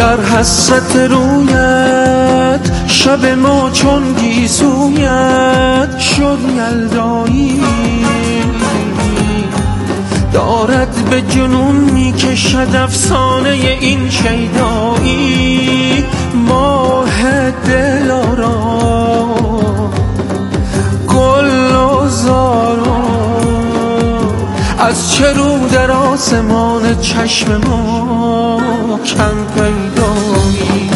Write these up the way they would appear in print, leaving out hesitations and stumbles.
در حسرت رویت شب ما چون گیسویت شد یلدایی، دارد به جنون میکشد افسانه این شیدایی. ماه دلارام گل و زارا از چه رو در آسمان چشم ما کم پیدایی.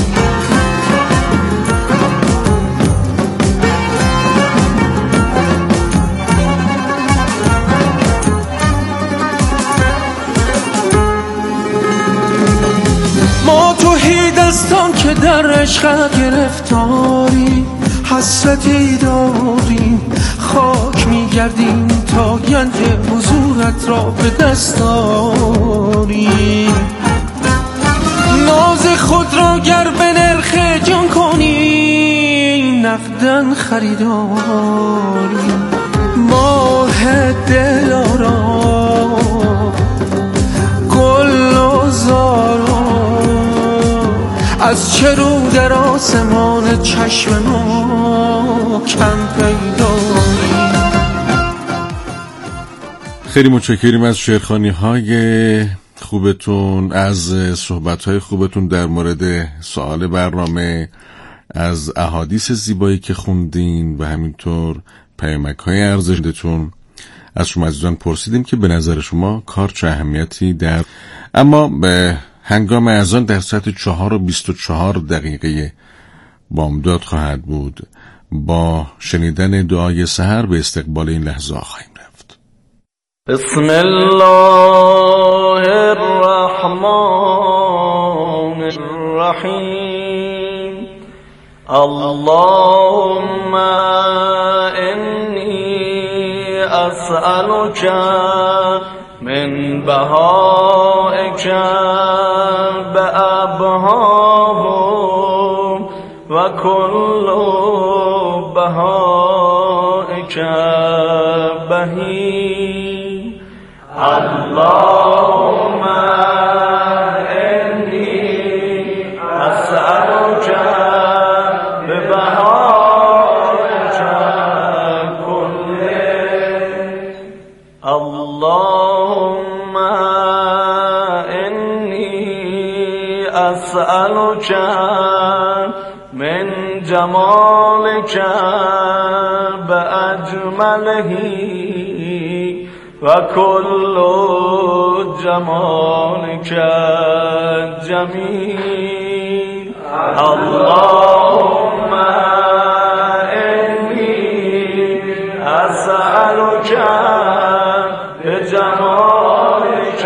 ما توهی دستان که در عشق گرفتاری، حسرتی داریم خاک میگردیم تا گنج حضورت را به دست آریم. ناز خود را گر به نرخ جان کنی نقدن خریداریم. ماه دلارام گل و زارا از چه رو در آسمان چشم ما کم پیدایی. خیلی متشکریم از شعرخوانی‌های خوبتون، از صحبت‌های خوبتون در مورد سوال برنامه، از احادیث زیبایی که خوندین و همینطور پیامک‌های ارزشمندتون. از شما عزیزان پرسیدیم که به نظر شما کار چه اهمیتی در اما به هنگام اذان در ساعت 4:24 بامداد خواهد بود. با شنیدن دعای سحر به استقبال این لحظه خواهیم رفت. بسم الله الرحمن الرحیم. اللهم انی اسألک من بهائک بأبهاهم و کل بهائک بهی. اللهم انی اسألک ببهائک کله. اللهم انی اسألک من جمالک بأجمله و کل جمالک جمیل. اللهم انی اسألک بجمالک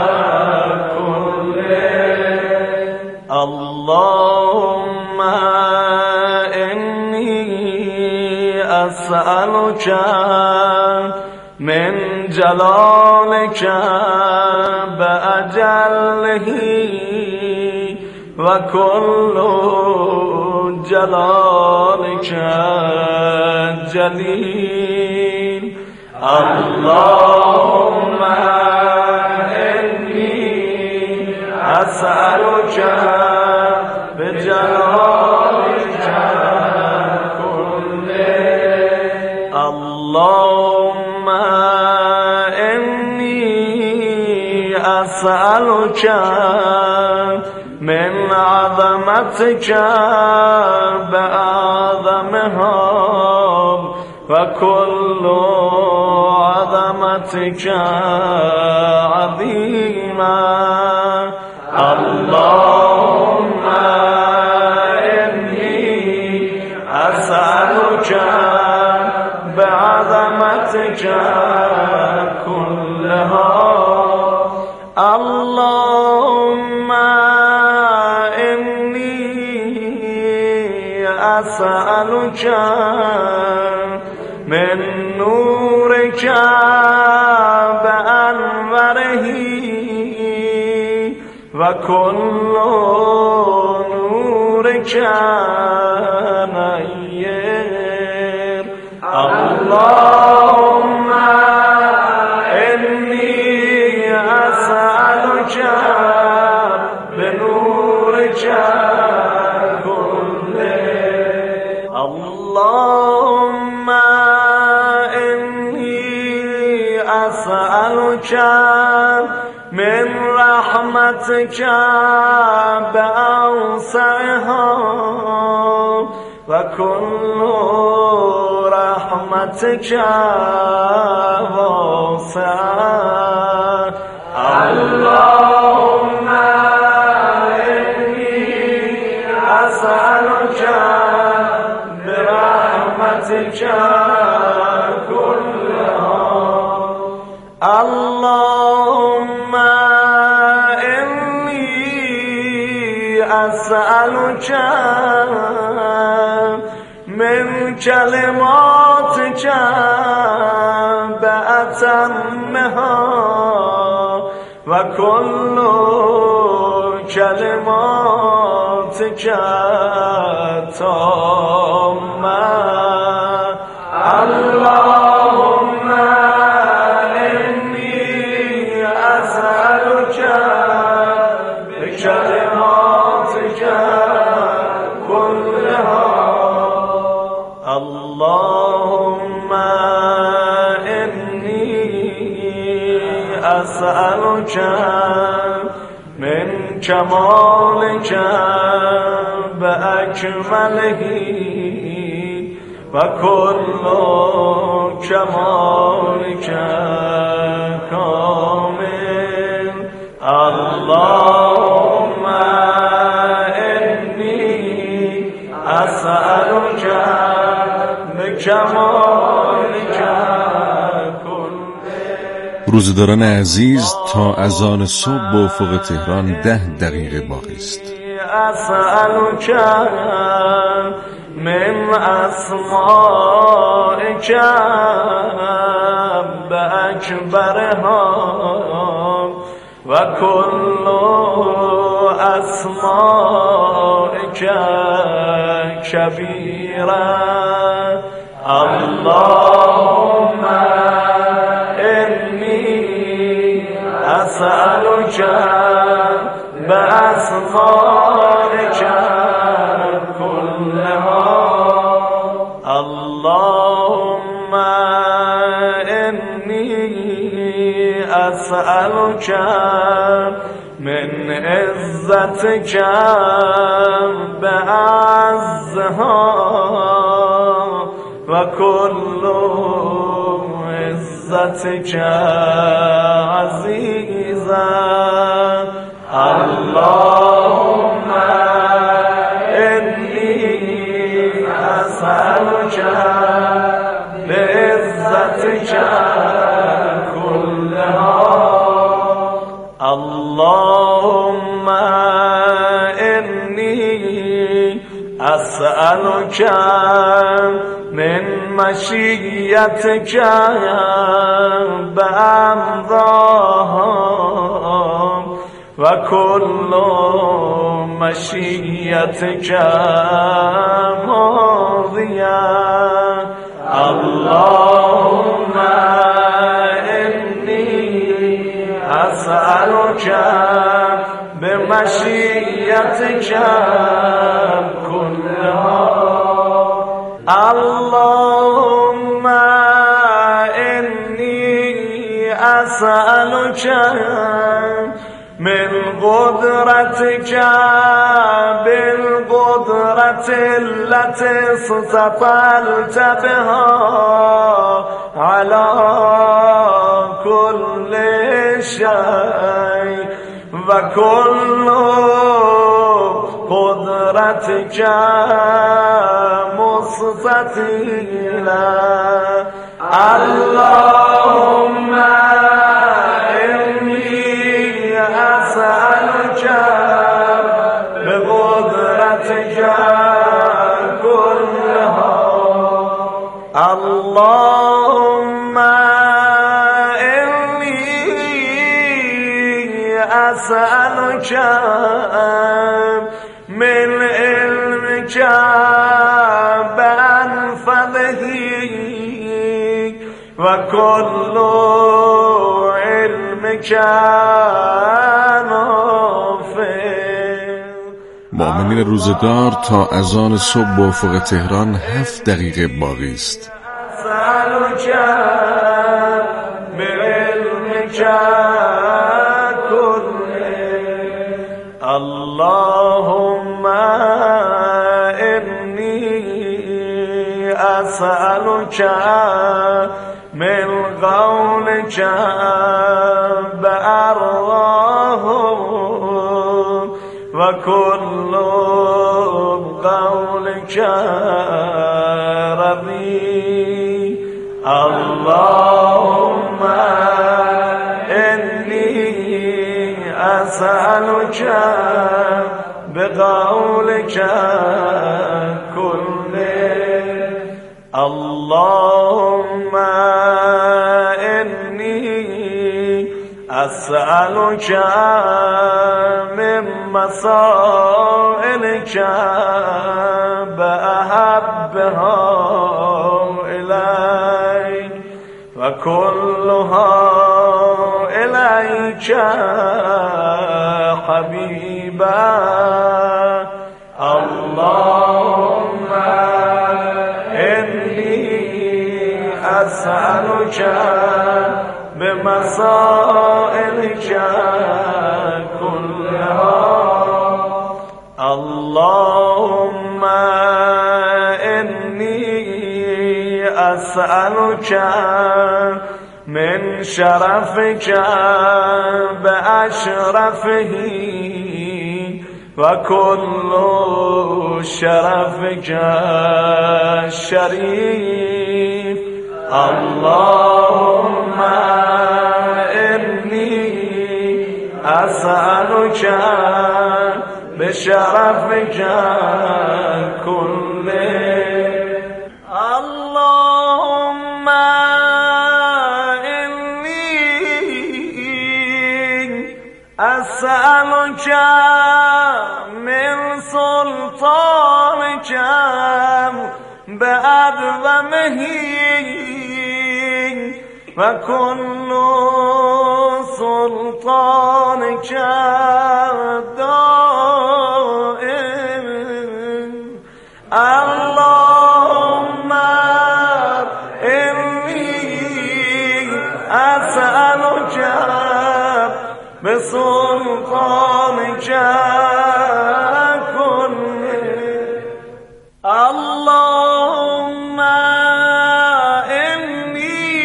کله. اللهم انی اسألک من جلالک بأجله و کل جلالک جلیل. اللهم انی اسألک بجلالک کله. اللهم انی اسألک من عظمتک بأعظمها و کل عظمتک عظیما. اللهم انی اسألک بعظمتک كلها. اللهم انی اسألک من نورک بأنوره و کل نورک نیر. اللهم انی اسألک بنورک أسألك من رحمتك بأوسعها وكل رحمتك واسعة اللهم إني أسألك برحمتك كلها اللهم إني أسألك من كلماتك بأتمها وكل كلماتك تامة اللهم إني أسألك بكلماتك كلها اللهم إني أسألك من كمالك بأكمله وكل كمالك كامل اللهم إني أسألك بكمالك روزداران عزیز تا اذان صبح به افق تهران 10 دقیقه باقی است. أسألك من أسمائك بأكبرها وكل أسمائك كبيرا اللهم إني أسألك بأسمائك كلها اللهم إني أسألك من عزتك بعزها وكل عزتك عزيزا اللهم إني أسألك بعزتك كلها اللهم إني أسألك من مشيئتك بأمضاها وكل مشيئتك ماضية اللهم إني أسألك بمشيئتك كلها اللهم إني أسألك من قدرتك بالقدرة التي استطعت بها على كل شيء وكل قدرتك مستطيلا اللهم إني أسألك بقدرتك كلها اللهم إني أسألك من علمك بأنفذه وكل علمك مؤمنین روزدار تا اذان صبح به افق تهران 7 دقیقه باقی است. كله اللهم إني أسألك من قولك بأرضاه وكل قولك رضي اللهم إني أسألك بقولك كله اللهم إني أسألك من مسائلك بأحبها إليك وكلها إليك حبيبا اللهم إني أسألك بمسائلك كلها اللهم إني أسألك من شرفك بأشرفه وكل شرفك شريف اللهم إني أسألك بشرفك كله اللهم أسألك من سلطانك بأعظمه وكل سلطانك دائم اللهم إني أسألك بسلطانك كله اللهم إني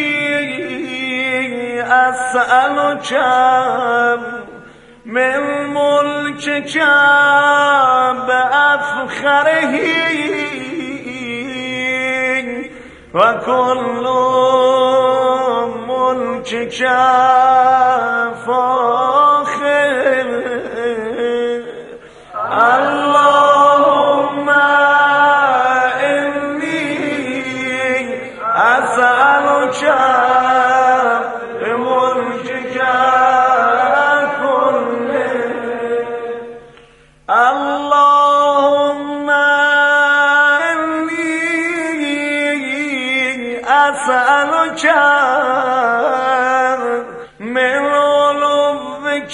أسألك من ملكك بأفخره وكل ملكك فاخر اللهم إني أسألك بملكك كله اللهم إني أسألك من علوك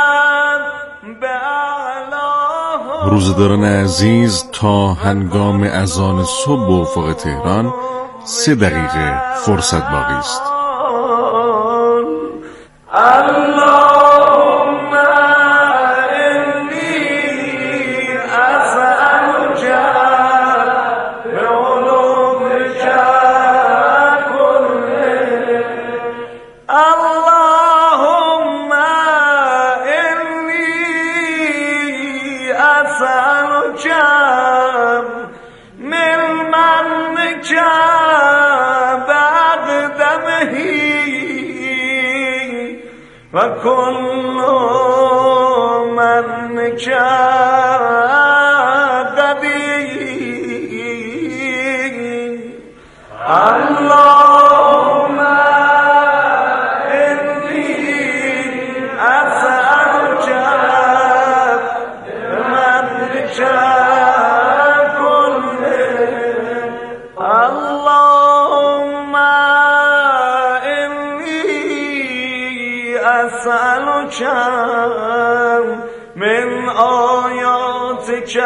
بأعلاه. روزداران عزیز، تا هنگام اذان صبح و افق تهران 3 دقیقه فرصت باقی است. اللهم إني أسألك بعلومك كله اللهم إني أسألك من منك بأقدمه وكل منك قدير اللهم إني أسألك بمنك كله اللهم إني أسألك من آياتك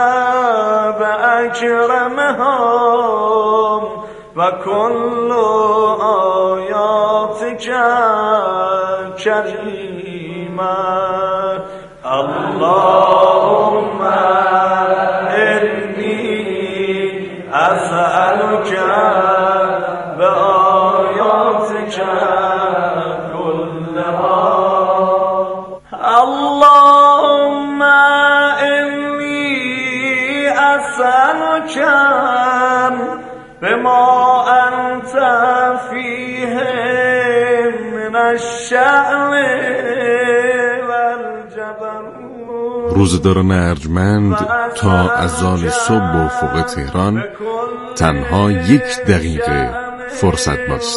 بأكرمها وكل آياتك كريما اللهم إني أسألك بآياتك كلها اللهم إني أسألك بما أنت فيه من الشأن والجبروت. روزداران ارجمند تا اذان صبح و افق تهران تنها 1 دقیقه فرصت ماست.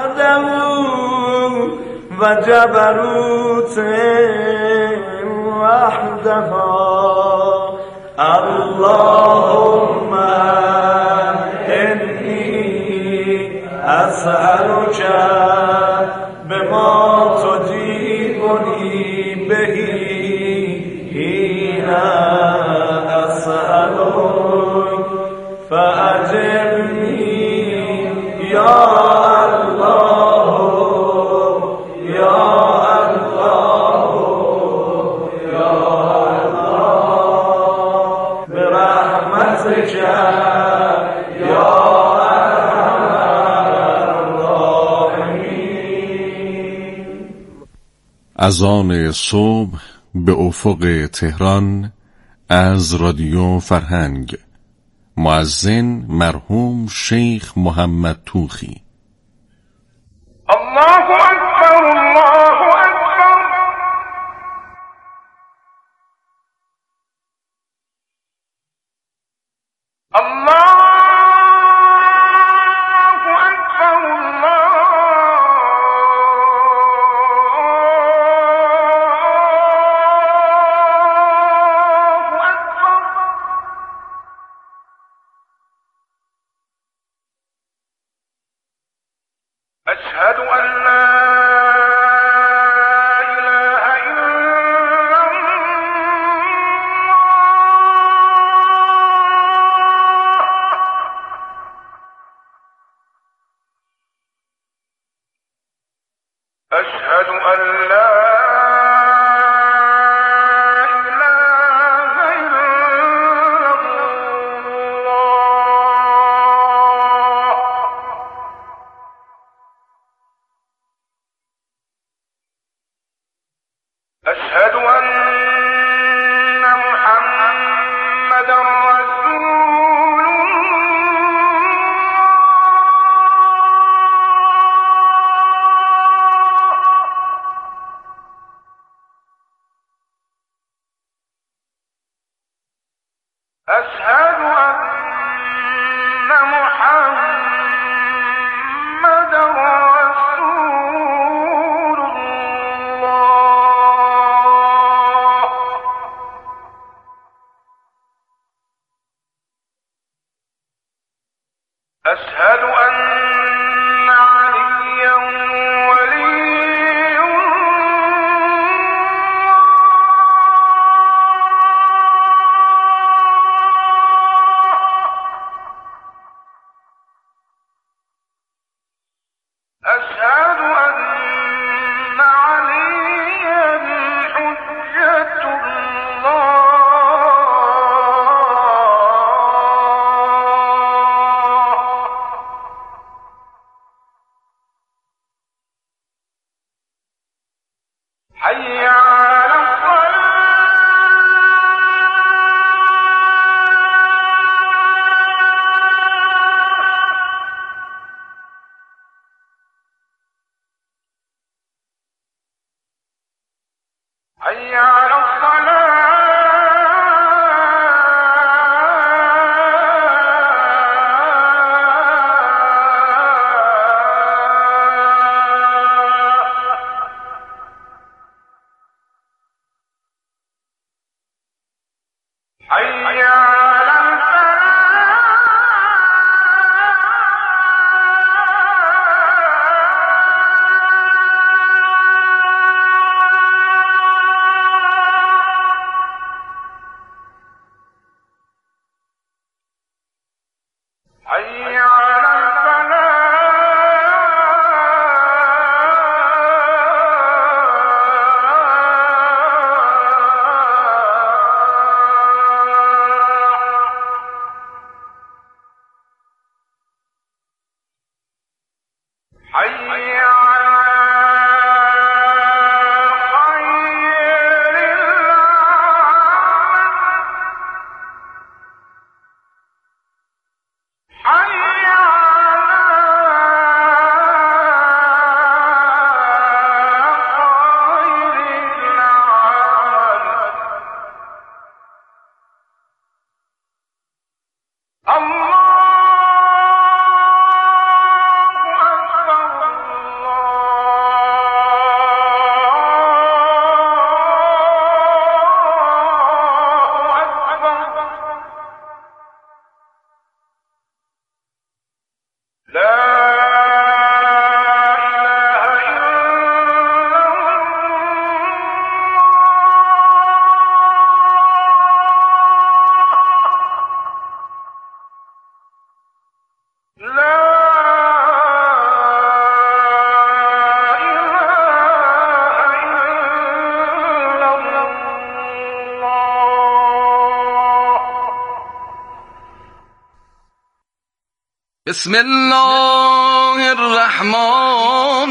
و جبروت وحدها اللهم إني أسألك بما تجيبني به حين أسألك فأجبني يا الله يا الله يا الله برحمتك يا اذان صبح به افق تهران از رادیو فرهنگ. مؤذن مرحوم شیخ محمد توخی. الله اکبر الله اکبر الله أشهد أن لا إله إلا الله أشهد أن لا إله إلا الله أشهد أن محمدًا رسول الله أشهد أن محمدًا رسول الله أشهد أن عليا ولي أشهد أن عليا حجة الله حي على حي على الصلاة بسم الله الرحمن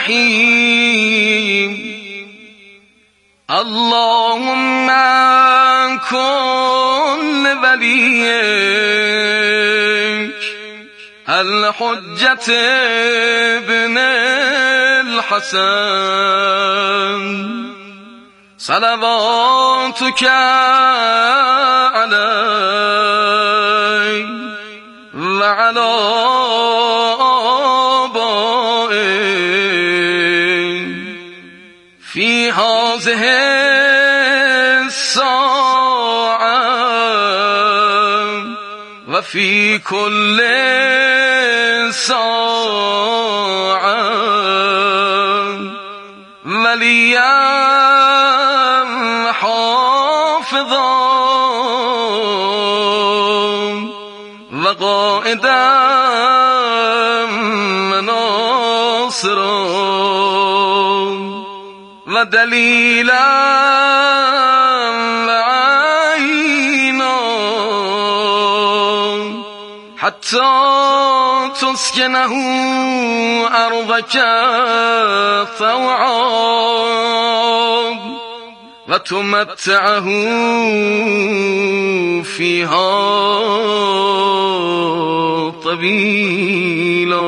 الرحیم. اللهم كن وليك الحجة ابن الحسن صلواتك عليه وعلى آبائه في هذه الساعة وفي كل ساعة وليا حافظا وقائدا وناصرا ودليلا وعينا حتى تسكنه أرضك طوعا وتمتعه فيها طويلا.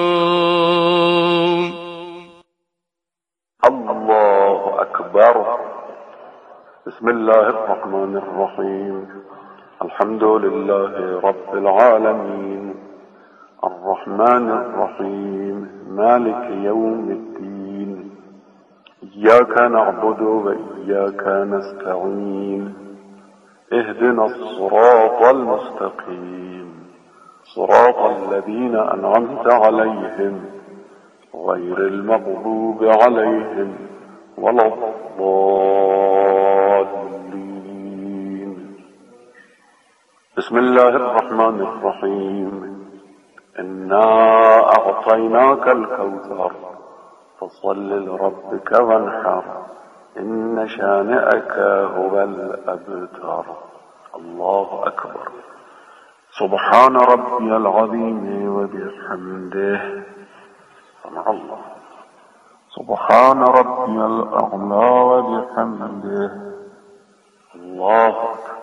الله أكبر. بسم الله الرحمن الرحيم. الحمد لله رب العالمين الرحمن الرحيم مالك يوم الدين إياك نعبد وإياك نستعين اهدنا الصراط المستقيم صراط الذين أنعمت عليهم غير المغضوب عليهم ولا الضالين. بسم الله الرحمن الرحيم. إنا أعطيناك الكوثر فصل لربك وانحر إن شانئك هو الأبتر. الله أكبر. سبحان ربي العظيم وبحمده. سمع الله. سبحان ربي الأعلى وبحمده. الله أكبر.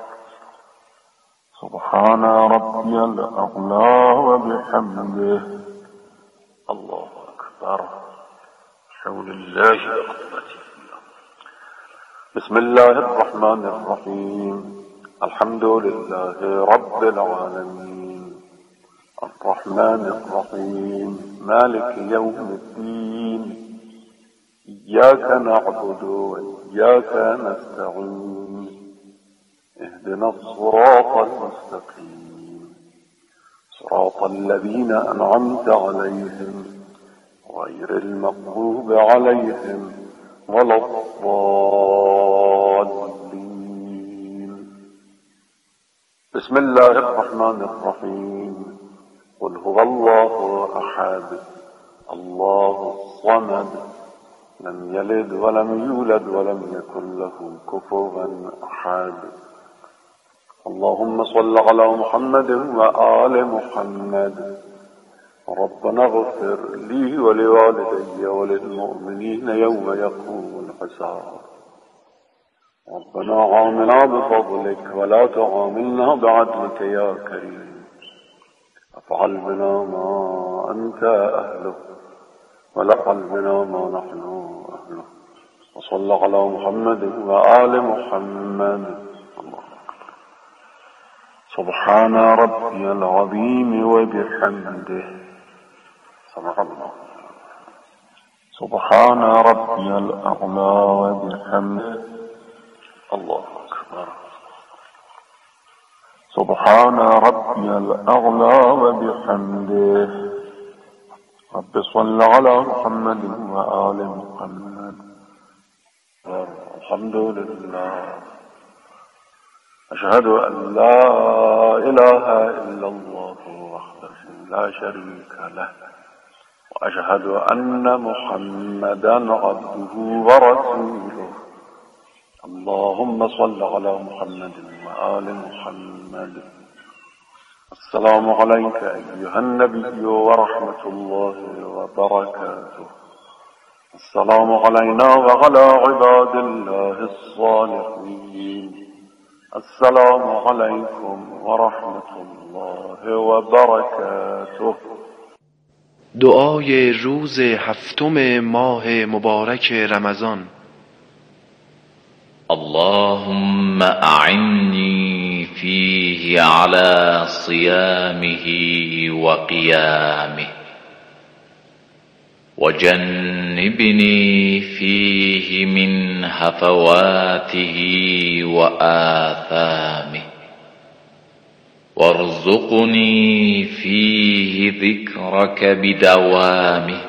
سبحان ربي الأعلى وبحمده. الله أكبر. حول الله وقوته. بسم الله الرحمن الرحيم. الحمد لله رب العالمين الرحمن الرحيم مالك يوم الدين إياك نعبد وإياك نستعين اهدنا الصراط المستقيم صراط الذين أنعمت عليهم غير المغضوب عليهم ولا الضالين. بسم الله الرحمن الرحيم. قل هو الله أحد الله الصمد لم يلد ولم يولد ولم يكن له كفوا أحد. اللهم صل على محمد وآل محمد. ربنا اغفر لي ولوالدي وللمؤمنين يوم يقوم الحساب. ربنا عاملنا بفضلك ولا تعاملنا بعدلك يا كريم. افعل بنا ما أنت أهله ولا افعل بنا ما نحن أهله. وصل على محمد وآل محمد. الله أكبر. سبحان ربي العظيم وبحمده. سمع الله. سبحان ربي الأعلى وبحمده. الله أكبر. سبحان ربي الأعلى وبحمده. رب صل على محمد وآل محمد. الحمد لله. أشهد أن لا إله إلا الله وحده لا شريك له وأشهد أن محمدا عبده ورسوله. اللهم صل على محمد وآل محمد السلام عليك أيها النبي ورحمة الله وبركاته. السلام علينا وعلى عباد الله الصالحين. السلام عليكم ورحمة الله وبركاته. دعای روز 7 ماه مبارک رمضان. اللهم أعني فيه على صيامه وقيامه وجنبني فيه من هفواته وآثامه وارزقني فيه ذكرك بدوامه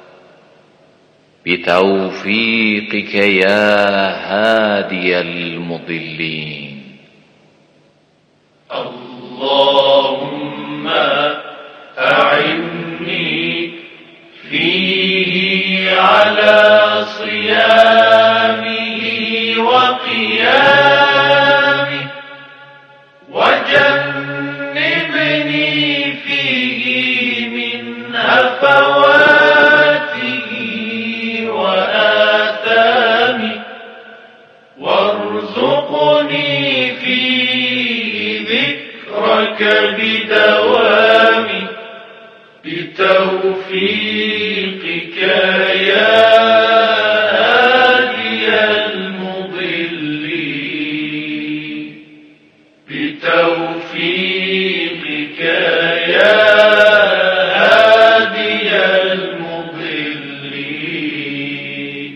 بتوفيقك يا هادي المضلين. اللهم أعني فيه على صيامه وقيامه وجنبني فيه من هفواته وآثامه وارزقني فيه ذكرك بدوامه بتوفيقك يا هادي المضلين بتوفيقك يا هادي المضلين.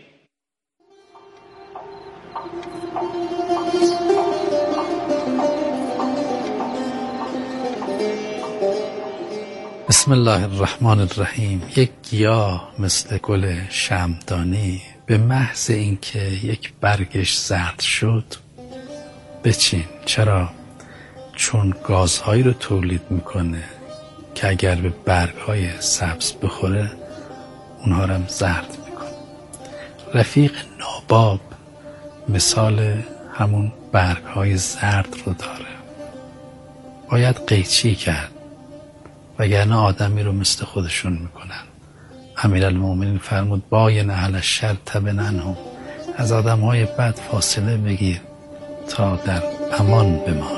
بسم الله الرحمن الرحیم. یک گیاه مثل گل شمعدانی به محض اینکه یک برگش زرد شد بچین. چرا؟ چون گازهایی رو تولید میکنه که اگر به برگهای سبز بخوره اونها رو هم زرد میکنه. رفیق ناباب مثال همون برگهای زرد رو داره. باید قیچی کرد وگرنه آدمی رو مثل خودشون میکنن. امیرالمومنین فرمود باین اهل الشر تبننهم، از آدمهای بد فاصله بگیر تا در امان بمان.